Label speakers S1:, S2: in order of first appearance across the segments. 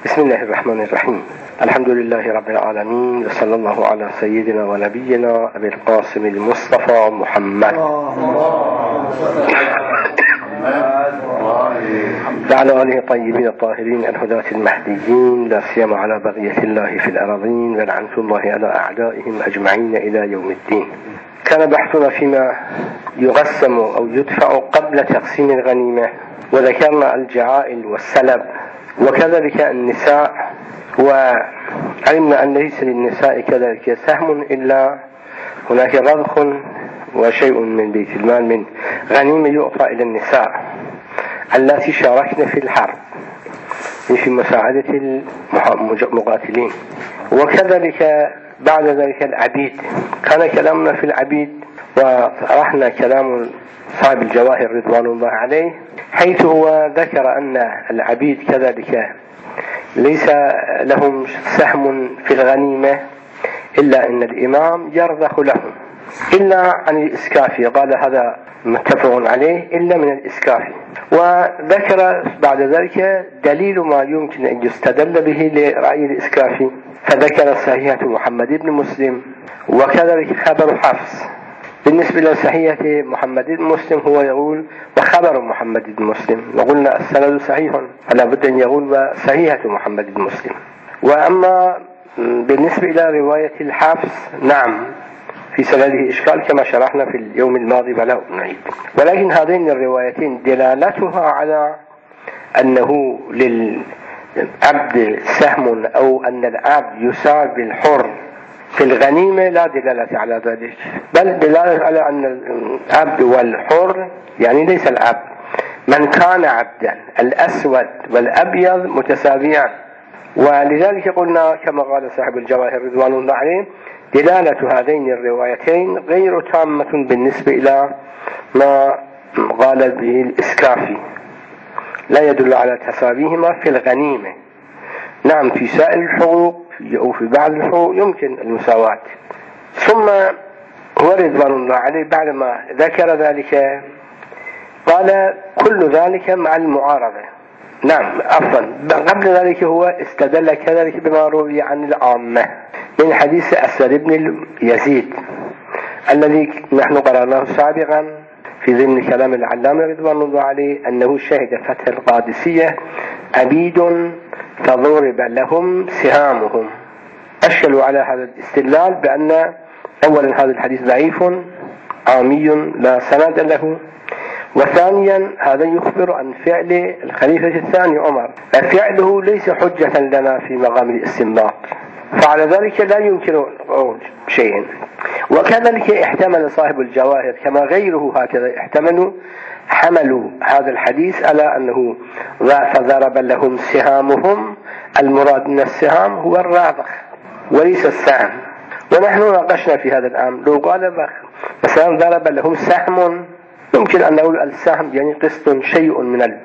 S1: بسم الله الرحمن الرحيم. الحمد لله رب العالمين، وصلى الله على سيدنا ونبينا أبي القاسم المصطفى محمد وعلى آله الطيبين الطاهرين الهداة المهديين، لا سيما على بقية الله في الأراضين، ولعنة الله على أعدائهم أجمعين إلى يوم الدين. كان بحثنا فيما يقسم أو يدفع قبل تقسيم الغنيمة، وذكرنا الجعائل والسلب وكذلك النساء، وعلمنا أن ليس للنساء كذلك سهم إلا هناك رضخ وشيء من بيت المال من غنيمة يعطى إلى النساء التي شاركن في الحرب في مساعدة المقاتلين. وكذلك بعد ذلك العبيد، كان كلامنا في العبيد وطرحنا كلام صاحب الجواهر رضوان الله عليه، حيث هو ذكر أن العبيد كذلك ليس لهم سهم في الغنيمة إلا أن الإمام يرضخ لهم إلا عن الإسكافي، قال هذا متفق عليه إلا من الإسكافي. وذكر بعد ذلك دليل ما يمكن أن يستدل به لرأي الإسكافي، فذكر صحيحة محمد بن مسلم وكذلك خبر حفص. بالنسبة لصحيحة محمد بن مسلم هو يقول وخبر محمد بن مسلم، وقلنا السند صحيح فلا بد أن يقول وصحيحة محمد بن مسلم. وأما بالنسبة إلى رواية الحفص، نعم في سنده إشكال كما شرحنا في اليوم الماضي ولا نعيد، ولكن هذين الروايتين دلالتها على أنه للعبد سهم أو أن العبد يساوي بالحر في الغنيمة لا دلالة على ذلك، بل دلالة على أن العبد والحر يعني ليس العبد، من كان عبدا الأسود والأبيض متساويان. ولذلك قلنا كما قال صاحب الجواهر رضوان الله عليه دلالة هذين الروايتين غير تامة بالنسبة إلى ما قال به الإسكافي، لا يدل على تساويهما في الغنيمة. نعم في سائر الحقوق أو في بعض الحقوق يمكن المساواة. ثم هو رضوان الله عليه بعدما ذكر ذلك قال كل ذلك مع المعارضة. نعم عفوا، قبل ذلك هو استدل كذلك بما روي عن العامة من حديث أسود بن يزيد الذي نحن قرأناه سابقا في ضمن كلام العلامة رضوان الله عليه، أنه شهد فتح القادسية عبيد فضرب لهم سهامهم. أشكلوا على هذا الاستدلال بأن أولا هذا الحديث ضعيف عامي لا سند له، وثانيا هذا يخبر عن فعل الخليفة الثاني عمر، ففعله ليس حجة لنا في مقام الاستنباط، فعلى ذلك لا يمكن قول شيء. وكذلك احتمل صاحب الجواهر كما غيره هكذا حملوا هذا الحديث على أنه فضرب لهم سهامهم، المراد من السهام هو الراضخ وليس السهم. ونحن ناقشنا في هذا الأمر، لو قال مثلا ضرب لهم سهم يمكن أن نقول السهم يعني قسط شيء من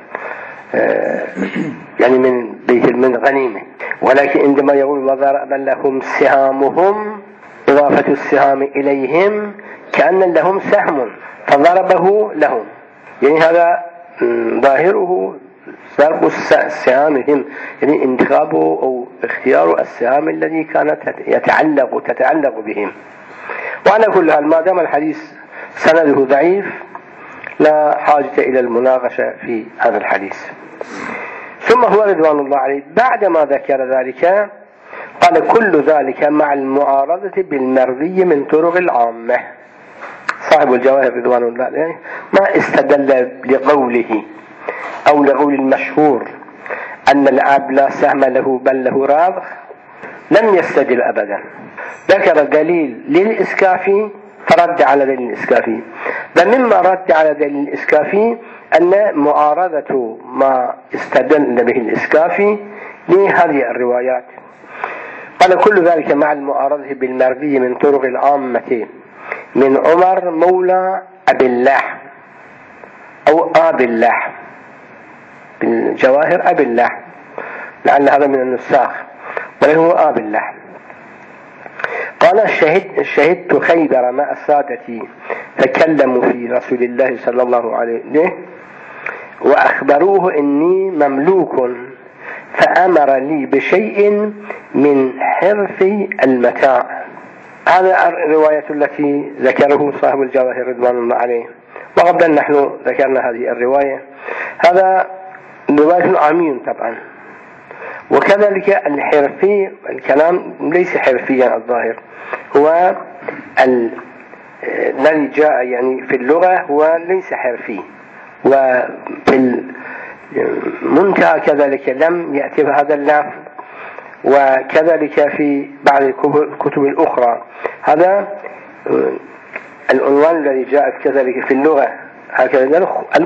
S1: يعني من بيت من غنيمة، ولكن عندما يقول وضرب لهم سهامهم إضافة السهام إليهم كأن لهم سهم فضربه لهم، يعني هذا ظاهره ضرب سهامهم، يعني انتخابه أو اختيار السهام الذي كانت تتعلق بهم. وعلى كل حال ما دام الحديث سنده ضعيف لا حاجة إلى المناقشة في هذا الحديث. ثم هو رضوان الله عليه بعدما ذكر ذلك قال كل ذلك مع المعارضة بالمروي من طرق العامة. صاحب الجواهر رضوان الله عليه ما استدل لقوله أو لقول المشهور أن العبد لا سهم له بل له راضخ، لم يستدل أبدا، ذكر دليل للإسكافي فرد على دليل الإسكافي. فمما رد على دليل الإسكافي أن معارضة ما استدل به الإسكافي لهذه الروايات. قال كل ذلك مع المعارضة بالمروي من طرق العامة من عمر مولى أبي اللحم أو آب اللحم، بالجواهر أبي اللحم لعل هذا من النساخ، وله آب اللحم. قال شهدت خيبر مع سادتي تكلموا في رسول الله صلى الله عليه وسلم وأخبروه إني مملوك فأمر لي بشيء من حرف المتاع. هذا الرواية التي ذكره صاحب الجواهر رضوان الله عليه، وقبل نحن ذكرنا هذه الرواية. هذا رواية عامي طبعا. وكذلك الحرفي، الكلام ليس حرفيا الظاهر، هو الذي جاء يعني في اللغة هو ليس حرفي، وفي المنتهى كذلك لم يأتي بهذا اللفظ، وكذلك في بعض الكتب الأخرى. هذا العنوان الذي جاء كذلك في اللغة هكذا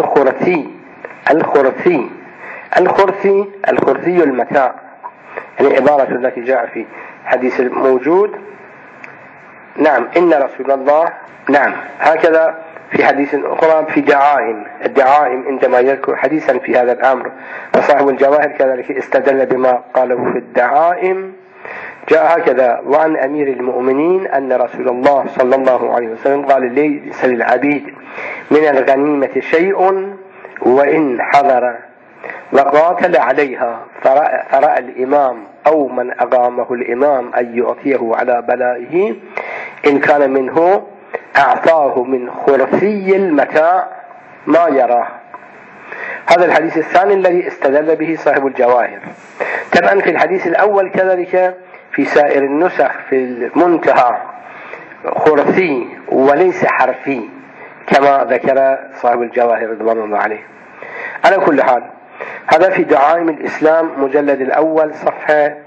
S1: الخرثي المتاع، يعني عبارة التي جاء في حديث الموجود. نعم إن رسول الله، نعم هكذا في حديث أخرى في الدعائم عندما يذكر حديثا في هذا الأمر. وصاحب الجواهر كذلك استدل بما قاله في الدعائم، جاء هكذا: وعن أمير المؤمنين أن رسول الله صلى الله عليه وسلم قال: ليس للعبيد من الغنيمة شيء وإن حضر وقاتل عليها فرأى الإمام أو من أقامه الإمام أن يعطيه على بلائه إن كان منه أعطاه من خرثي المتاع ما يراه. هذا الحديث الثاني الذي استدل به صاحب الجواهر. طبعا في الحديث الأول كذلك في سائر النسخ في المنتهى خرثي وليس حرفي كما ذكر صاحب الجواهر رضوان الله عليه. على كل حال هذا في دعائم الإسلام مجلد الأول صفحة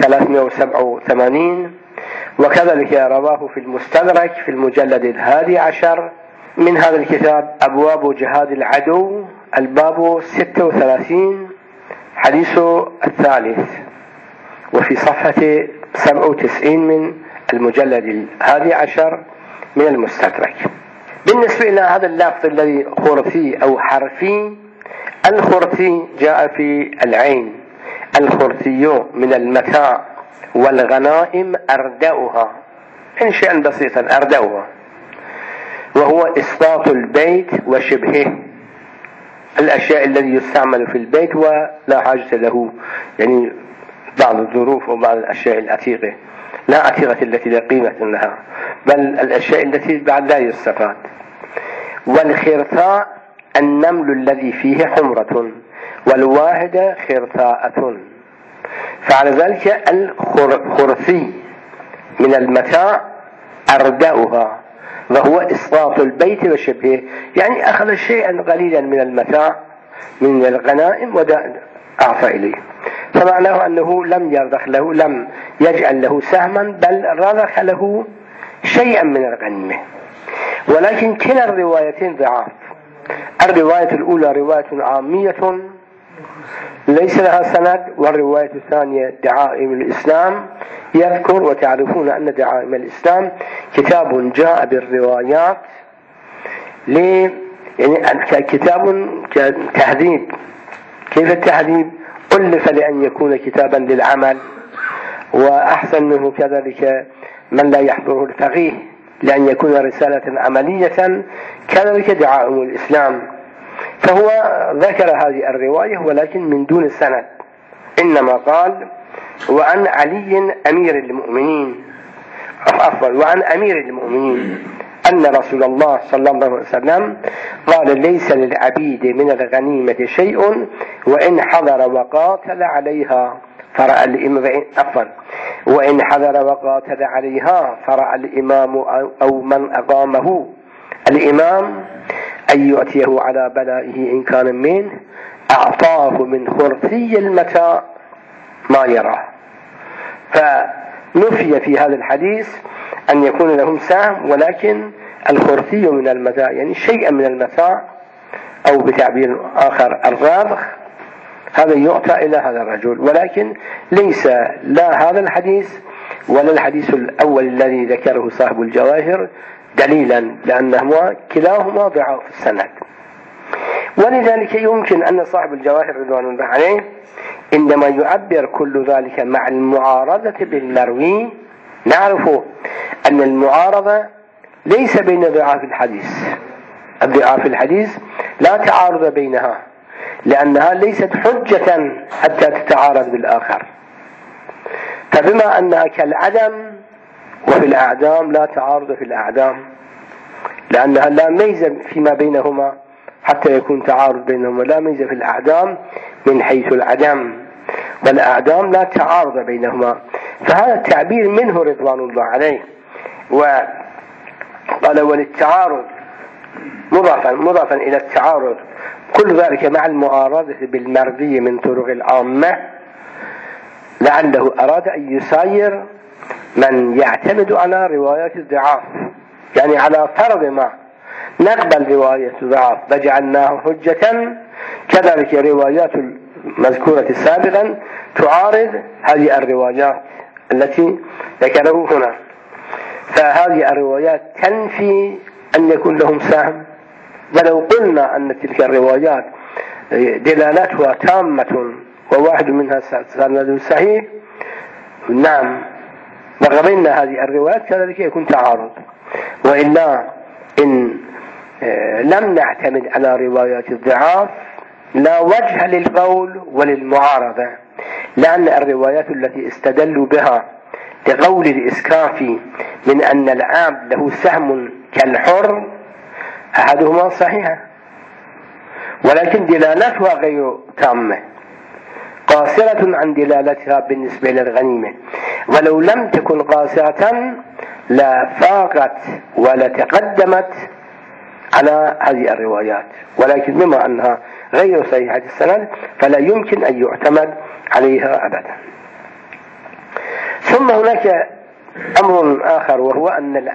S1: 387، وكذلك رواه في المستدرك في المجلد 11 من هذا الكتاب أبواب جهاد العدو الباب 36 حديث الثالث، وفي صفحة 97 من المجلد 11 من المستدرك. بالنسبة إلى هذا اللفظ الذي خرثي أو حرفي، الخرثي جاء في العين: الخرثي من المتاع والغنائم أردأها، إن شيئا بسيطا أردأها، وهو إسقاط البيت وشبهه، الأشياء التي يستعمل في البيت ولا حاجة له، يعني بعض الظروف وبعض الأشياء العتيقة، لا عتيقة التي لا قيمة لها، بل الأشياء التي بعد لا يستفاد. والخرثاء النمل الذي فيه حمرة، والواحدة خرثاءة. فعلى ذلك الخرثي من المتاع أردأها، وهو إسقاط البيت وشبهه، يعني أخذ شيئا قليلا من المتاع من الغنائم وأعطى إليه، فمعناه أنه لم يرضخ له، لم يجعل له سهما، بل رضخ له شيئا من الغنيمة. ولكن كلا الروايتين ضعاف. الرواية الأولى رواية عامية ليس لها سند، والرواية الثانية دعائم الإسلام يذكر، وتعرفون أن دعائم الإسلام كتاب جاء بالروايات يعني كتاب كتهذيب. كيف التهذيب؟ ألف لأن يكون كتابا للعمل، وأحسن منه كذلك من لا يحضره الفقيه لأن يكون رسالة عملية، كذلك دعائم الإسلام. فهو ذكر هذه الرواية ولكن من دون سند، إنما قال: وعن علي أمير المؤمنين، وعن أمير المؤمنين أن رسول الله صلى الله عليه وسلم قال: ليس للعبيد من الغنيمة شيء وإن حضر وقاتل عليها فرأى الإمام أو من أقامه الإمام أن يؤتيه على بلائه إن كان منه أعطاه من خرثي المتاع ما يراه. فنفي في هذا الحديث أن يكون لهم سهم، ولكن الخرثي من المتاع يعني شيئا من المتاع، أو بتعبير آخر الراضخ، هذا يعطى إلى هذا الرجل. ولكن ليس لا هذا الحديث ولا الحديث الأول الذي ذكره صاحب الجواهر دليلا، لأنهما كلاهما ضعاف السند. ولذلك يمكن أن صاحب الجواهر رضوان الله عليه عندما يعبر كل ذلك مع المعارضة بالمروي، نعرف أن المعارضة ليس بين ضعاف الحديث. الضعاف الحديث لا تعارض بينها، لأنها ليست حجة حتى تتعارض بالآخر. فبما أنها كالعدم وفي الأعدام لا تعارض في الأعدام، لأنها لا ميزة فيما بينهما حتى يكون تعارض بينهما، لا ميزة في الأعدام من حيث العدم، والأعدام لا تعارض بينهما. فهذا التعبير منه رضوان الله عليه. وقال وللتعارض مضافا إلى التعارض كل ذلك مع المعارضة بالمرضي من طرق العامة، لعله أراد أن يساير من يعتمد على روايات الضعاف، يعني على فرض ما نقبل رواية الضعاف فجعلناه حجة، كذلك روايات المذكورة سابقا تعارض هذه الروايات التي ذكره هنا. فهذه الروايات تنفي أن يكون لهم سهم، ولو قلنا أن تلك الروايات دلالتها تامة وواحد منها سند صحيح، نعم وقبلنا هذه الروايات كذلك يكون تعارض. وإلا إن لم نعتمد على روايات الضعاف لا وجه للقول وللمعارضة، لأن الروايات التي استدلوا بها لقول الإسكافي من أن العبد له سهم كالحر أحدهما صحيحة، ولكن دلالتها غير تامة، قاصرة عن دلالتها بالنسبة للغنيمة، ولو لم تكن قاصرة لفاقت ولتقدمت على هذه الروايات، ولكن بما أنها غير صحيحة السند فلا يمكن أن يعتمد عليها أبدا. ثم هناك أمر آخر، وهو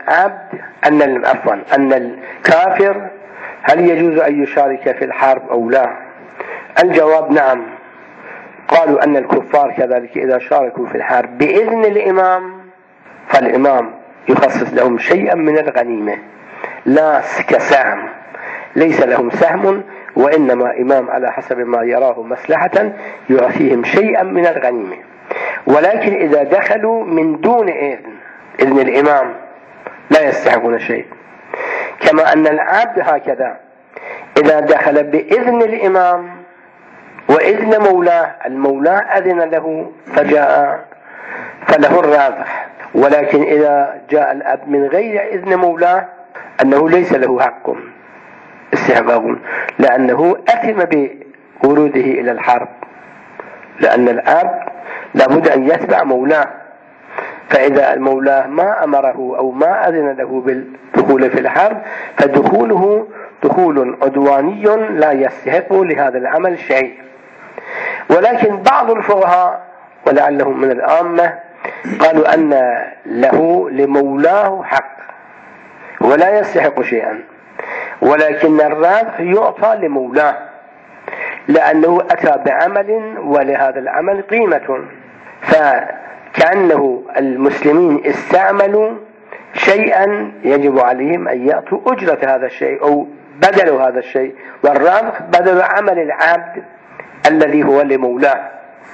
S1: أن الكافر هل يجوز أن يشارك في الحرب أو لا؟ الجواب نعم. قالوا أن الكفار كذلك إذا شاركوا في الحرب بإذن الإمام فالإمام يخصص لهم شيئا من الغنيمة، لا كسهم، ليس لهم سهم، وإنما إمام على حسب ما يراه مصلحة يعطيهم شيئا من الغنيمة. ولكن إذا دخلوا من دون إذن الإمام لا يستحقون شيء، كما أن العبد هكذا إذا دخل بإذن الإمام وإذن مولاه، المولاه أذن له فجاء فله الرابح، ولكن إذا جاء الأب من غير إذن مولاه أنه ليس له حق استحقاق، لأنه أثم بوروده إلى الحرب، لأن الأب لابد أن يتبع مولاه، فإذا المولاه ما أمره أو ما أذن له بالدخول في الحرب فدخوله دخول عدواني لا يستحق لهذا العمل شيء. ولكن بعض الفقهاء ولعلهم من العامة قالوا أن له لمولاه حق ولا يستحق شيئا، ولكن الرابح يعطى لمولاه لأنه أتى بعمل ولهذا العمل قيمة، فكأنه المسلمين استعملوا شيئا يجب عليهم أن يأتوا أجرة هذا الشيء أو بدل هذا الشيء، والرابح بدل عمل العبد الذي هو لمولاه.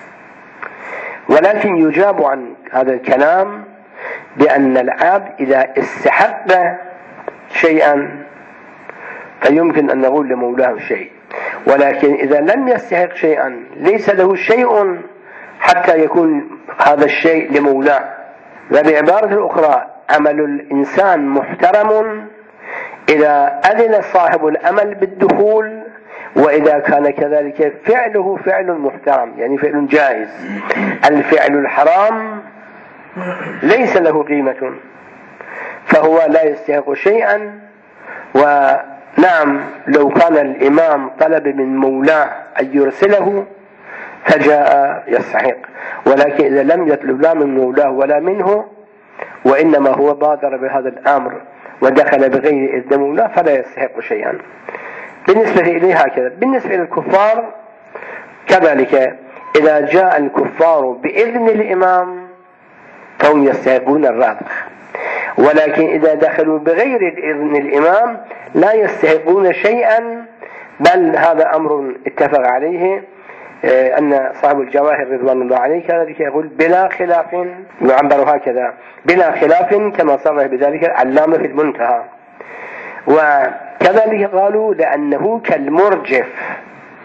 S1: ولكن يجاب عن هذا الكلام بأن العبد إذا استحق شيئا فيمكن أن نقول لمولاه شيء، ولكن إذا لم يستحق شيئا ليس له شيء حتى يكون هذا الشيء لمولاه. وبعبارة أخرى عمل الإنسان محترم إذا أذن صاحب العمل بالدخول، وإذا كان كذلك فعله فعل محترم يعني فعل جائز. الفعل الحرام ليس له قيمة فهو لا يستحق شيئا. ونعم لو كان الإمام طلب من مولاه أن يرسله فجاء يستحق، ولكن إذا لم يطلب لا من مولاه ولا منه وإنما هو بادر بهذا الأمر ودخل بغير إذن مولاه فلا يستحق شيئا. بالنسبة إليه هكذا. بالنسبة للكفار كذلك إذا جاء الكفار بإذن الإمام فهم يستحقون الرابح، ولكن إذا دخلوا بغير إذن الإمام لا يستحقون شيئا، بل هذا أمر اتفق عليه أن صاحب الجواهر رضوان الله عليه كذلك يقول بلا خلاف، يعبر هكذا بلا خلاف كما صرح بذلك العلامة في المنتهى. وكذلك قالوا لأنه كالمرجف،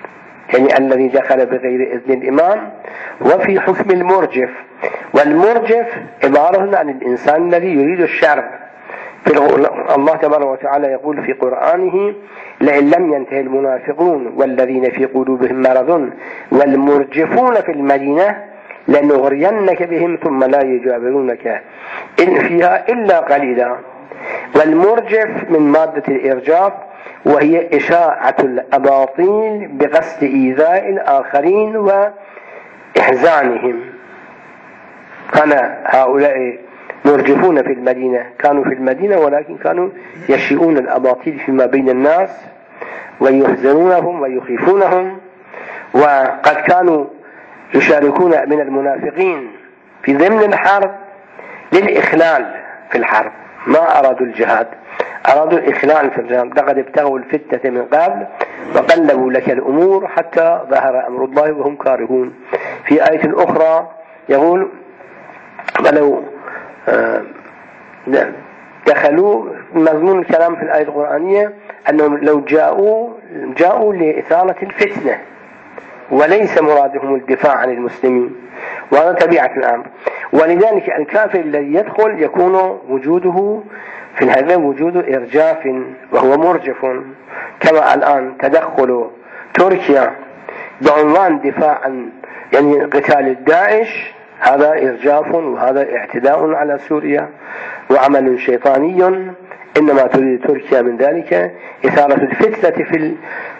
S1: يعني الذي دخل بغير إذن الإمام، وفي حكم المرجف. والمرجف عبارة عن الإنسان الذي يريد الشر. الله تبارك وتعالى يقول في قرآنه: لئن لم ينتهي المنافقون والذين في قلوبهم مرض والمرجفون في المدينة لنغرينك بهم ثم لا يجاورونك إن فيها إلا قليلا. والمرجف من مادة الإرجاف، وهي إشاعة الأباطيل بقصد إيذاء الآخرين وإحزانهم. كان هؤلاء مرجفون في المدينة، كانوا في المدينة ولكن كانوا يشيئون الأباطيل فيما بين الناس ويحزنونهم ويخيفونهم. وقد كانوا يشاركون من المنافقين في ضمن الحرب للإخلال في الحرب، ما أرادوا الجهاد، أرادوا الإخلال في الجهاد. لقد ابتغوا الفتنة من قبل وقلبوا لك الأمور حتى ظهر أمر الله وهم كارهون. في آية أخرى يقول: ولو دخلوا، مضمون الكلام في الآية القرآنية أنهم لو جاءوا لإثارة الفتنة وليس مرادهم الدفاع عن المسلمين، وهذا طبيعة الأمر. ولذلك الكافر الذي يدخل يكون وجوده في هذا وجود إرجاف وهو مرجف، كما الآن تدخل تركيا بعنوان دفاع عن يعني قتال الداعش، هذا إرجاف وهذا اعتداء على سوريا وعمل شيطاني. إنما تريد تركيا من ذلك إثارة الفتنة في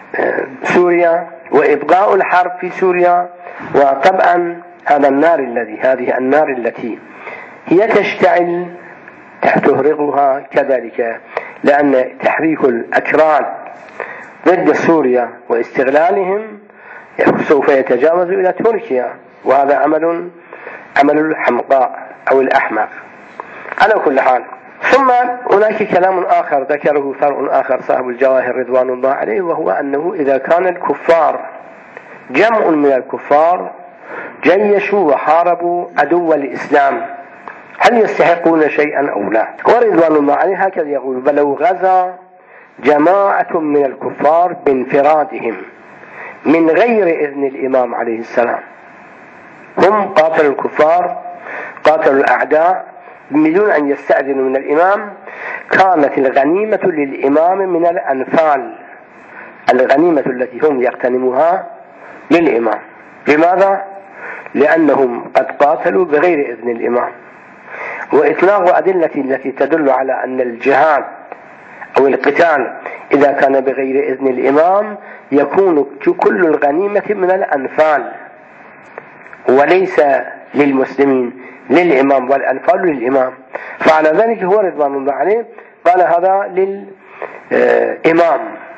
S1: سوريا وإبقاء الحرب في سوريا. وطبعا هذه النار التي هي تشتعل تهرقها كذلك، لأن تحريك الأكراد ضد سوريا واستغلالهم سوف يتجاوز إلى تركيا، وهذا عمل الحمقاء أو الأحمق على كل حال. ثم هناك كلام آخر ذكره فرع آخر صاحب الجواهر رضوان الله عليه، وهو أنه إذا كان الكفار جمع من الكفار جيشوا وحاربوا عدو الإسلام هل يستحقون شيئا أو لا؟ ورضوان الله عليه هكذا يقول: ولو غزا جماعة من الكفار بانفرادهم من غير إذن الإمام عليه السلام، هم قاتلوا الكفار، قاتلوا الأعداء بدون أن يستأذنوا من الإمام، كانت الغنيمة للإمام من الأنفال، الغنيمة التي هم يغتنموها للإمام. لماذا؟ لأنهم قد قاتلوا بغير إذن الإمام. وإطلاق أدلة التي تدل على أن الجهاد أو القتال إذا كان بغير إذن الإمام يكون كل الغنيمة من الأنفال وليس للمسلمين، للإمام، والأنفال للإمام. فعلى ذلك هو رضوان الله عليه قال هذا للإمام،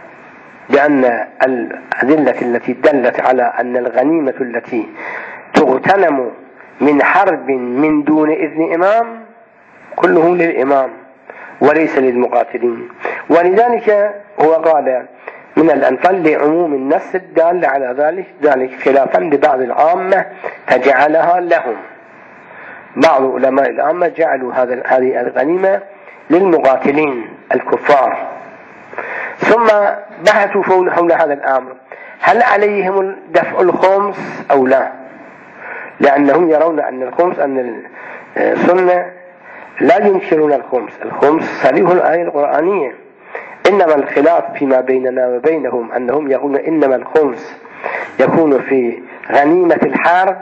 S1: لأن الأدلة التي دلت على أن الغنيمة التي تغتنم من حرب من دون إذن إمام كله للإمام وليس للمقاتلين. ولذلك هو قال من الأنفال لعموم النص الدال على ذلك خلافا لبعض العامة فجعلها لهم. بعض علماء العامة جعلوا هذه الغنيمة للمقاتلين الكفار. ثم بحثوا حول هذا الأمر، هل عليهم دفع الخمس أو لا؟ لأنهم يرون أن الخمس، أن السنة لا ينكرون الخمس صريح الآية القرآنية. إنما الخلاف فيما بيننا وبينهم أنهم يقولون إنما الخمس يكون في غنيمة الحرب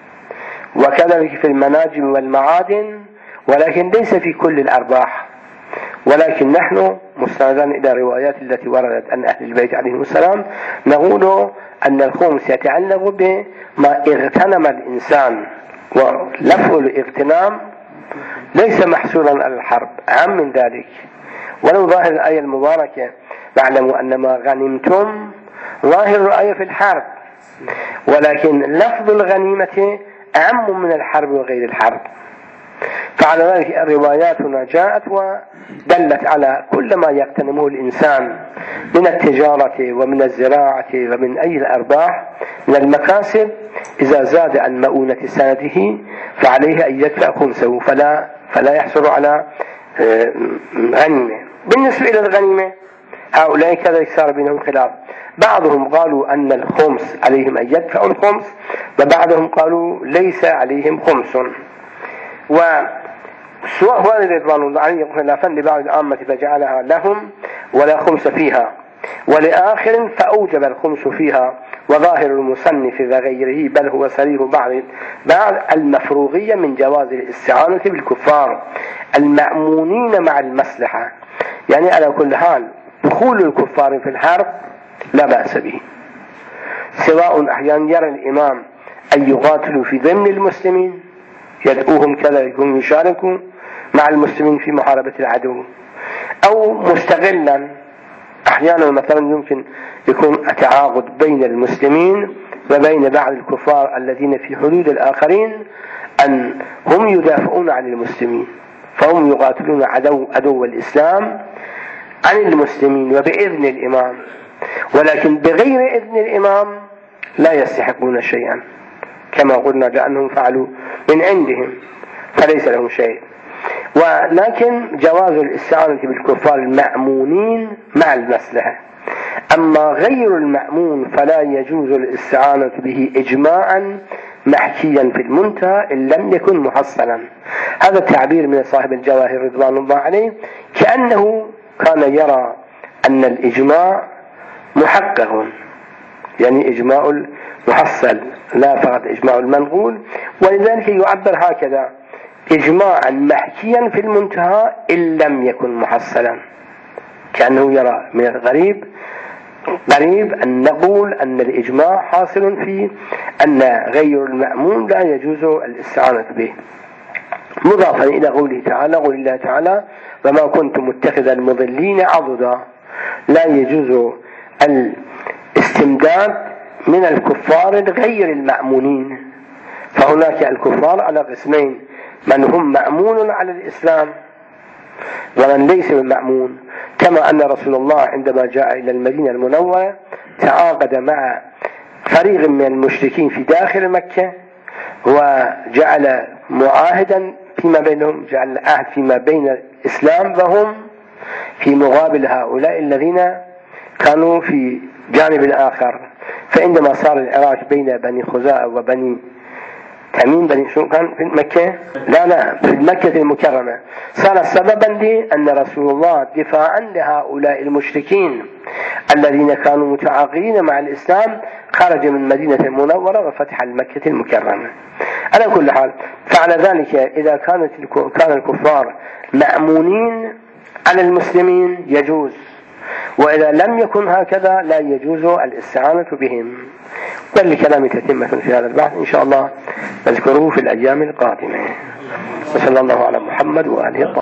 S1: وكذلك في المناجم والمعادن، ولكن ليس في كل الأرباح. ولكن نحن مستندا إلى الروايات التي وردت عن أهل البيت عليهم السلام نقول أن الخمس يتعلق بما اغتنم الإنسان، ولفظ الاغتنام ليس محصورا على الحرب، عام من ذلك. ولو ظاهر الآية المباركة واعلموا أن ما غنمتم، ظاهر الآية في الحرب، ولكن لفظ الغنيمة أعم من الحرب وغير الحرب. فعلى ذلك الروايات هنا جاءت ودلت على كل ما يغتنمه الإنسان من التجارة ومن الزراعة ومن أي الأرباح من المكاسب، إذا زاد عن مؤونة سنته فعليه أن يدفع خمسه فلا يحصل على غنيمة. بالنسبة إلى الغنيمة هؤلاء كذلك صار بينهم خلاف، بعضهم قالوا أن الخمس عليهم أن يدفعوا الخمس، وبعضهم قالوا ليس عليهم خمس. وسواء رضوان الله عليه يقول لا فن لبعض العامة فجعلها لهم ولا خمس فيها، ولآخر فأوجب الخمس فيها. وظاهر المصنف وغيره بل هو صريح بعض المفروغية من جواز الاستعانة بالكفار المأمونين مع المصلحة، يعني على كل حال دخول الكفار في الحرب لا بأس به، سواء أحيانا يرى الإمام أن يقاتلوا في ضمن المسلمين يدعوهم كذا يكون يشاركوا مع المسلمين في محاربة العدو، أو مستغلا أحيانا مثلا يمكن يكون تعاقد بين المسلمين وبين بعض الكفار الذين في حدود الآخرين أن هم يدافعون عن المسلمين، فهم يقاتلون عدو الإسلام عن المسلمين وبإذن الإمام، ولكن بغير إذن الإمام لا يستحقون شيئا كما قلنا لأنهم فعلوا من عندهم فليس لهم شيء. ولكن جواز الاستعانة بالكفار المأمونين مع المصلحة. أما غير المأمون فلا يجوز الاستعانة به إجماعا محكيا في المنتهى إن لم يكن محصلا. هذا التعبير من صاحب الجواهر رضوان الله عليه كأنه كان يرى أن الإجماع محقق، يعني إجماع المحصل لا فقط إجماع المنقول، ولذلك يعبر هكذا إجماعا محكيا في المنتهى إن لم يكن محصلا، كأنه يرى من الغريب قريب أن نقول أن الإجماع حاصل في أن غير المأمون لا يجوز الاستعانة به. مضافا إلى قوله تعالى قول الله تعالى وما كنت متخذ المضلين عضدا، لا يجوز الاستمداد من الكفار غير المأمونين. فهناك الكفار على قسمين، من هم مأمون على الإسلام ومن ليس بمأمون، كما أن رسول الله عندما جاء إلى المدينة المنورة تعاقد مع فريق من المشركين في داخل مكة وجعل معاهدا فيما بينهم، جعل عهد فيما بين الإسلام وهم في مقابل هؤلاء الذين كانوا في جانب الآخر. فعندما صار العراك بين بني خزاعة وبني تميم بني شو كان في مكة لا في مكة المكرمة، صار سببا لأن رسول الله دفاعا لهؤلاء المشركين الذين كانوا متعاقدين مع الإسلام خرج من مدينة المنورة وفتح المكة المكرمة. على كل حال فعلى ذلك إذا كان الكفار مأمونين على المسلمين يجوز، وإذا لم يكن هكذا لا يجوز الاستعانة بهم. والكلام تتمة في هذا البحث إن شاء الله نذكره في الأيام القادمة. وصلى الله على محمد وآله الطاهرين.